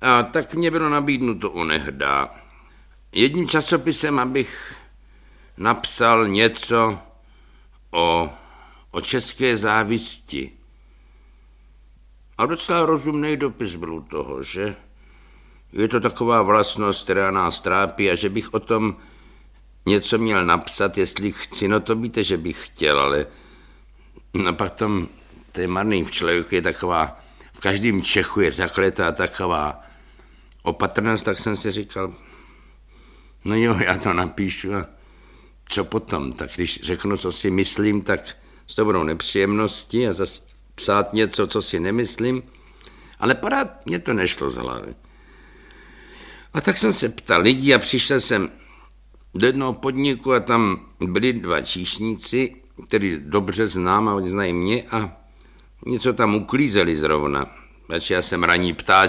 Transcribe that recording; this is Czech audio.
A tak mě bylo nabídnuto onehdá jedním časopisem, abych napsal něco o české závisti. A docela rozumný dopis byl u toho, že je to taková vlastnost, která nás trápí a že bych o tom něco měl napsat, jestli chci. No to víte, že bych chtěl, ale no pak tam to je marný v člověku, je taková, v každém Čechu je zakletá taková opatrnost, tak jsem si říkal, no jo, já to napíšu a co potom? Tak když řeknu, co si myslím, tak to budou nepříjemnosti a zase psát něco, co si nemyslím, ale pořád mě to nešlo z hlavy. A tak jsem se ptal lidí a přišel jsem do jednoho podniku a tam byli dva číšníci, který dobře znám a oni znají mě a něco tam uklízeli zrovna. Takže já jsem ranní ptáč,